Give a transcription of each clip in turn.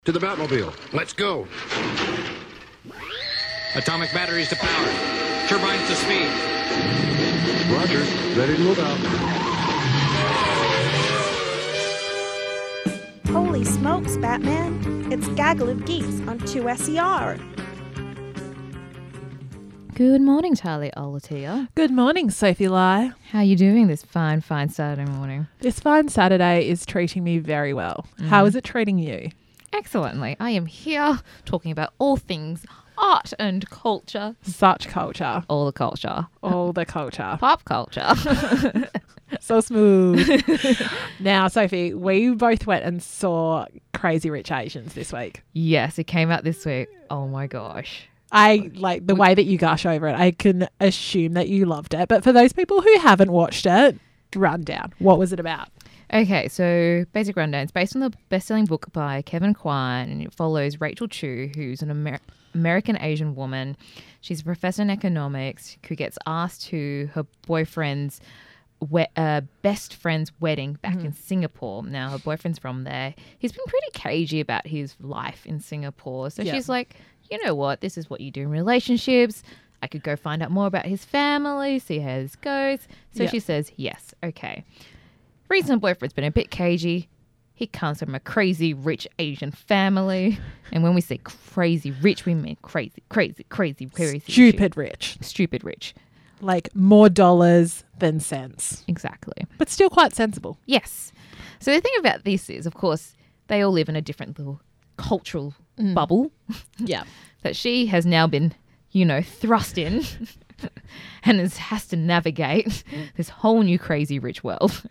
To the Batmobile. Let's go. Atomic batteries to power. Turbines to speed. Roger. Ready to move out. Holy smokes, Batman. It's Gaggle of Geeks on 2SER. Good morning, Charlie Olatia. Good morning, Sophie Lai. How you doing this fine Saturday morning? This fine Saturday is treating me very well. How is it treating you? Excellently. I am here talking about all things art and culture. Such culture. All the culture. All the culture. Pop culture. So smooth. Now, Sophie, we both went and saw Crazy Rich Asians this week. Yes, it came out this week. Oh my gosh. I like the way that you gush over it. I can assume that you loved it. But for those people who haven't watched it, rundown. What was it about? Okay, so basic rundown. It's based on the best-selling book by Kevin Kwan, and it follows Rachel Chu, who's an American Asian woman. She's a professor in economics who gets asked to her boyfriend's best friend's wedding back in Singapore. Now, her boyfriend's from there. He's been pretty cagey about his life in Singapore. So she's like, you know what? This is what you do in relationships. I could go find out more about his family, see how this goes. So she says, yes, okay. Reason her boyfriend's been a bit cagey. He comes from a crazy rich Asian family. And when we say crazy rich, we mean crazy. Stupid rich. Stupid rich. Like more dollars than cents. Exactly. But still quite sensible. Yes. So the thing about this is, of course, they all live in a different little cultural bubble. Yeah. That she has now been, thrust in and has to navigate this whole new crazy rich world.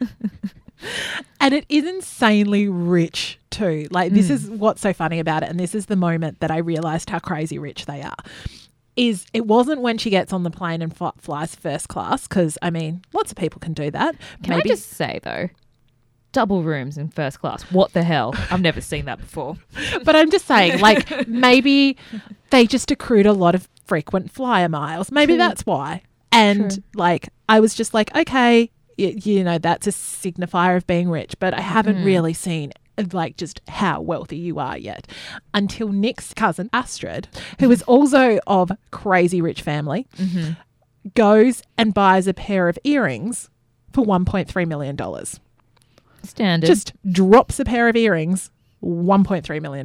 And it is insanely rich too. Like this is what's so funny about it. And this is the moment that I realized how crazy rich they are. Is it wasn't when she gets on the plane and flies first class, because, I mean, lots of people can do that. Can I just say, though, double rooms in first class. What the hell? I've never seen that before. But I'm just saying, like, maybe they just accrued a lot of frequent flyer miles. Maybe that's why. And, like, I was just like, okay, that's a signifier of being rich. But I haven't really seen like just how wealthy you are yet until Nick's cousin Astrid, who is also of crazy rich family, goes and buys a pair of earrings for $1.3 million. Standard. Just drops a pair of earrings, $1.3 million.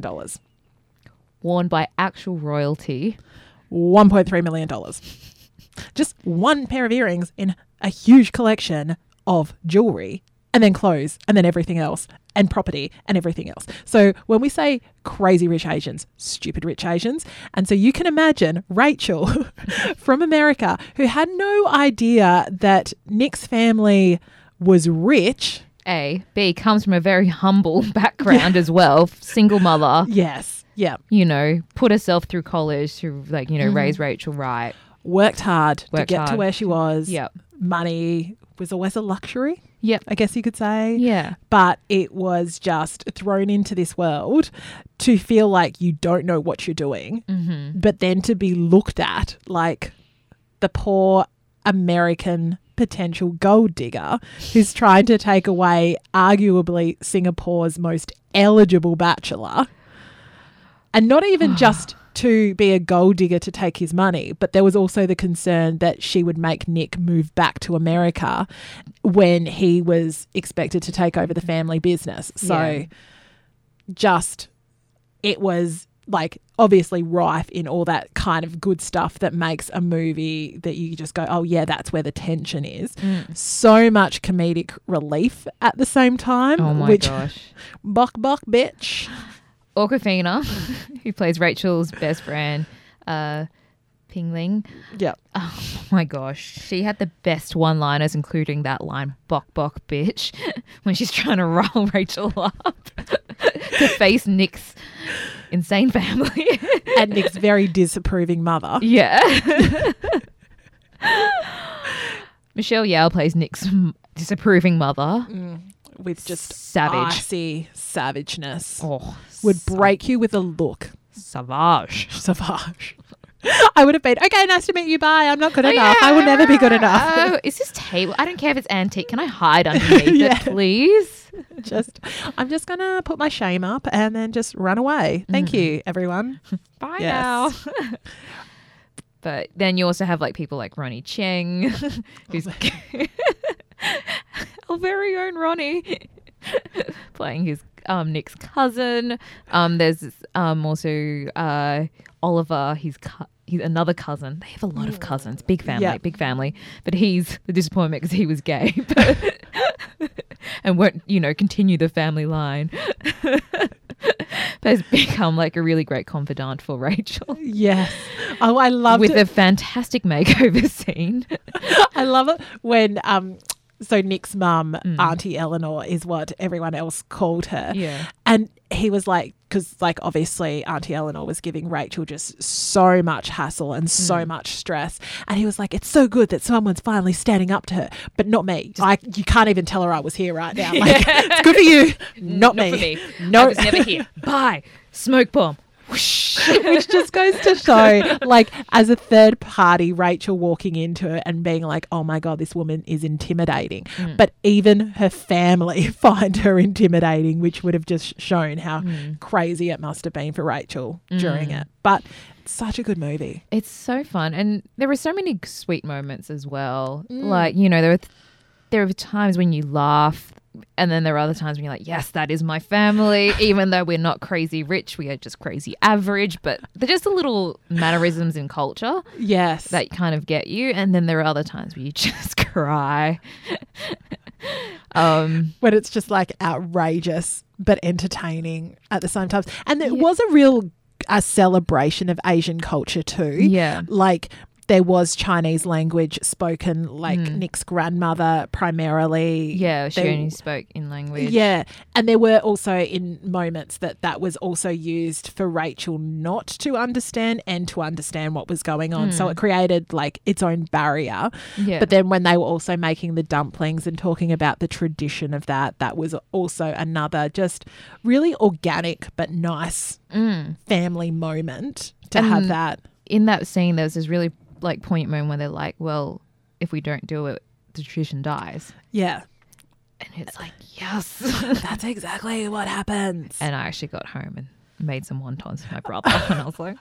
Worn by actual royalty. $1.3 million. Just one pair of earrings in a huge collection of jewelry, and then clothes, and then everything else, and property, and everything else. So when we say crazy rich Asians, stupid rich Asians, and so you can imagine Rachel from America, who had no idea that Nick's family was rich. A. B. Comes from a very humble background as well. Single mother. Yes. Yeah. Put herself through college to, raise Rachel right. Worked hard to get to where she was. Yep. Money was always a luxury. Yep. I guess you could say. Yeah. But it was just thrown into this world to feel like you don't know what you're doing, but then to be looked at like the poor American potential gold digger who's trying to take away arguably Singapore's most eligible bachelor. And not even just to be a gold digger to take his money, but there was also the concern that she would make Nick move back to America when he was expected to take over the family business. So it was like obviously rife in all that kind of good stuff that makes a movie that you just go, oh yeah, that's where the tension is. So much comedic relief at the same time. Oh my gosh. Bok bitch. Awkwafina, who plays Rachel's best friend, Ping Ling. Yeah. Oh my gosh. She had the best one-liners, including that line, bok bitch, when she's trying to rile Rachel up to face Nick's insane family. And Nick's very disapproving mother. Yeah. Michelle Yeoh plays Nick's disapproving mother. With just savage icy savageness. Oh, would break you with a look. Savage. I would have been, okay, nice to meet you, bye. I'm not good enough. I will never be good enough. Oh, is this table? I don't care if it's antique. Can I hide underneath Yeah. it, please? I'm just going to put my shame up and then just run away. Thank you, everyone. Bye Yes. now. But then you also have like people like Ronnie Cheng, who's our very own Ronnie, playing his Nick's cousin. There's also Oliver, he's another cousin. They have a lot of cousins. Big family, Yeah. big family. But he's the disappointment because he was gay. But and won't, continue the family line. But has become like a really great confidant for Rachel. Yes. Oh, I loved With it. a fantastic makeover scene. I love it when so Nick's mum, Auntie Eleanor, is what everyone else called her. Yeah. And he was like, because like obviously Auntie Eleanor was giving Rachel just so much hassle and so much stress. And he was like, it's so good that someone's finally standing up to her, but not me. You can't even tell her I was here right now. Like, it's good for you, not me. For me. No, I was never here. Bye. Smoke bomb. Whoosh. Which just goes to show, like, as a third party, Rachel walking into it and being like, oh my God, this woman is intimidating. But even her family find her intimidating, which would have just shown how crazy it must have been for Rachel during it. But it's such a good movie. It's so fun. And there were so many sweet moments as well. Like, there are times when you laugh. And then there are other times when you're like, yes, that is my family. Even though we're not crazy rich, we are just crazy average. But they're just the little mannerisms in culture Yes. that kind of get you. And then there are other times where you just cry. When it's just like outrageous but entertaining at the same time. And it was a celebration of Asian culture too. Yeah. Like, there was Chinese language spoken, like Nick's grandmother primarily. Yeah, she They- only spoke in language. Yeah. And there were also in moments that was also used for Rachel not to understand and to understand what was going on. So it created like its own barrier. Yeah. But then when they were also making the dumplings and talking about the tradition of that was also another just really organic but nice family moment to have that. In that scene, there was this really like poignant moment where they're like, well, if we don't do it, the tradition dies. Yeah. And it's like, yes. That's exactly what happens. And I actually got home and made some wontons for my brother. And I was like,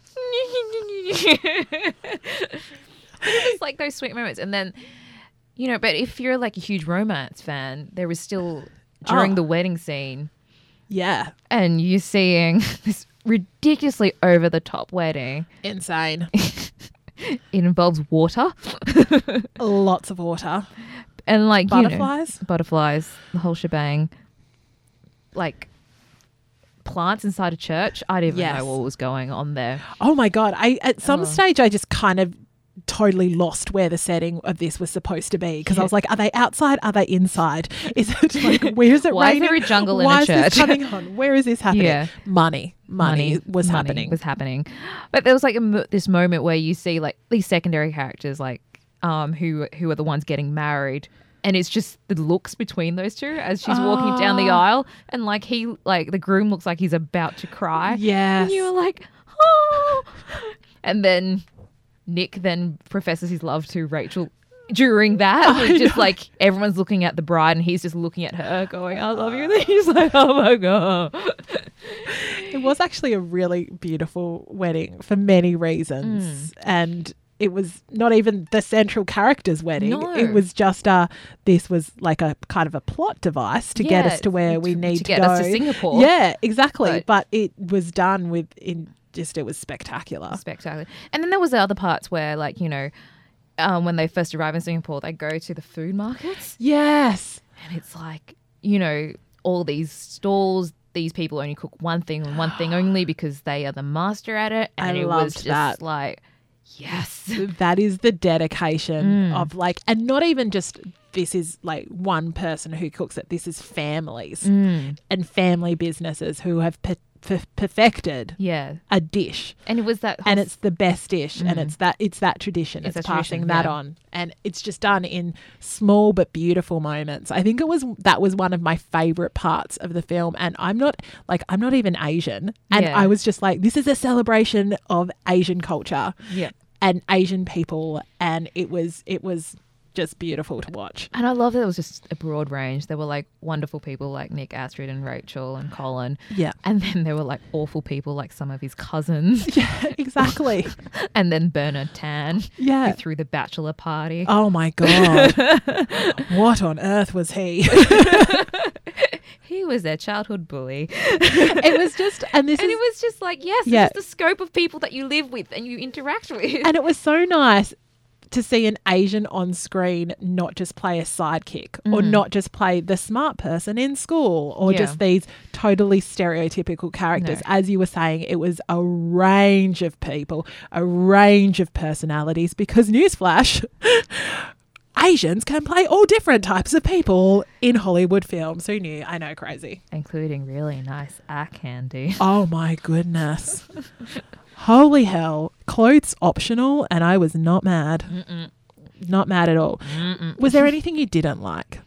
it was like those sweet moments. And then, but if you're like a huge romance fan, there was still during the wedding scene Yeah. and you're seeing this ridiculously over the top wedding. Insane. It involves water Lots of water. and like Butterflies? butterflies, the whole shebang. Like plants inside a church. I didn't even Yes. know what was going on there. Oh my God. At some stage I just kind of totally lost where the setting of this was supposed to be because I was like, are they outside? Are they inside? Is it like, where is it Why is raining? there a jungle in Why a is this church? coming on? Where is this happening? Yeah. Money was happening. But there was like this moment where you see like these secondary characters like who are the ones getting married. And it's just the looks between those two as she's walking down the aisle. And like the groom looks like he's about to cry. Yes. And you were like, oh. And then Nick then professes his love to Rachel during that. It's just like everyone's looking at the bride and he's just looking at her going, I love you. And then he's like, oh my God. It was actually a really beautiful wedding for many reasons. And it was not even the central character's wedding. No. It was just this was like a kind of a plot device to get us to where we need to get go. us to Singapore. Yeah, exactly. But- But it was done it was spectacular. Spectacular. And then there was the other parts where like, when they first arrive in Singapore, they go to the food markets Yes. and it's like, all these stalls, these people only cook one thing and one thing only because they are the master at it. And I it was loved just that. like, yes. That is the dedication of like, and not even just this is like one person who cooks it. This is families and family businesses who have put perfected Yeah. a dish. And it was that whole And it's the best dish, and it's that tradition. It's It's that passing tradition, that yeah. on, and it's just done in small but beautiful moments. I think that was one of my favorite parts of the film. And I'm not even Asian, and Yeah. I was just like, this is a celebration of Asian culture yeah. and Asian people, and it was just beautiful to watch. And I love that it was just a broad range. There were like wonderful people like Nick, Astrid, and Rachel and Colin. Yeah, And then there were like awful people like some of his cousins. exactly. And then Bernard Tan, Yeah. who threw the bachelor party. Oh my god, what on earth was he? He was their childhood bully. It was just, and And it was just like, yes, Yeah. this is the scope of people that you live with and you interact with. and it was so nice to see an Asian on screen not just play a sidekick or not just play the smart person in school or Yeah. just these totally stereotypical characters. No. As you were saying, it was a range of people, a range of personalities, because newsflash, Asians can play all different types of people in Hollywood films. Who knew? I know, crazy. Including really nice eye candy. Oh my goodness. Holy hell. Clothes optional, and I was not mad. Not mad at all. Was there anything you didn't like?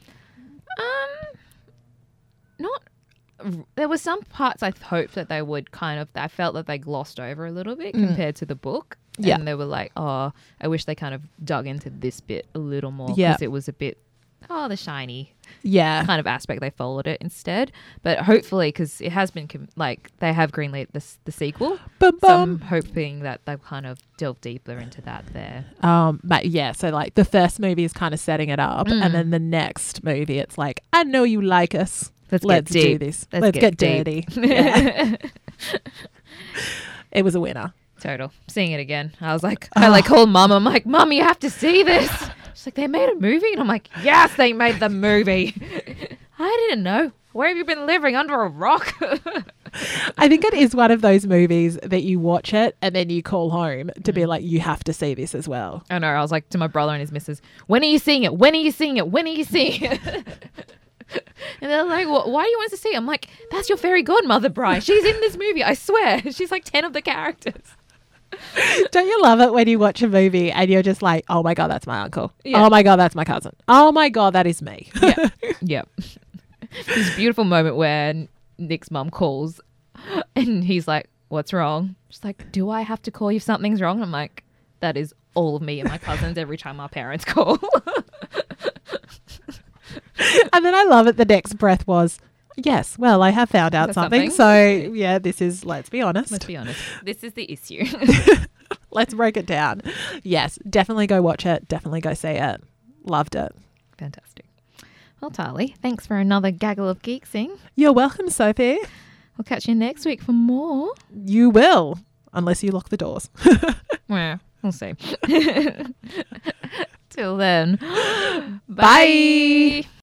Not. There were some parts I hoped that they would I felt that they glossed over a little bit compared to the book. Yeah. And they were like, oh, I wish they kind of dug into this bit a little more because Yeah. it was a bit, the shiny Yeah. kind of aspect. They followed it instead. But hopefully, because it has been they have greenlit the sequel. Bum, So I'm bum. hoping that they'll kind of delve deeper into that there. But yeah, so like the first movie is kind of setting it up, and then the next movie, it's like, I know you like us. Let's Let's get do deep. this. Let's Let's get get deep. dirty. Yeah. It was a winner. Total. Seeing it again. I was like, I called Mum. I'm like, Mum, you have to see this. She's like, they made a movie? And I'm like, yes, they made the movie. I didn't know. Where have you been living? Under a rock? I think it is one of those movies that you watch it and then you call home to be like, you have to see this as well. I know. I was like to my brother and his missus, when are you seeing it? When are you seeing it? When are you seeing it? And they're like, well, why do you want us to see it? I'm like, that's your fairy godmother, Bri. She's in this movie. I swear. She's like 10 of the characters. Don't you love it when you watch a movie and you're just like, oh my God, that's my uncle. Yeah. Oh my God, that's my cousin. Oh my God, that is me. Yeah. Yep. This beautiful moment where Nick's mum calls and he's like, what's wrong? She's like, do I have to call you if something's wrong? I'm like, that is all of me and my cousins every time our parents call. And then I love it. The next breath was, yes, well, I have found out That's something. something. So yeah, this is, let's be honest. Let's be honest. This is the issue. Let's break it down. Yes, definitely go watch it. Definitely go see it. Loved it. Fantastic. Well, Tali, thanks for another gaggle of geeksing. You're welcome, Sophie. We'll catch you next week for more. You will, unless you lock the doors. Well, we'll see. Till then. Bye.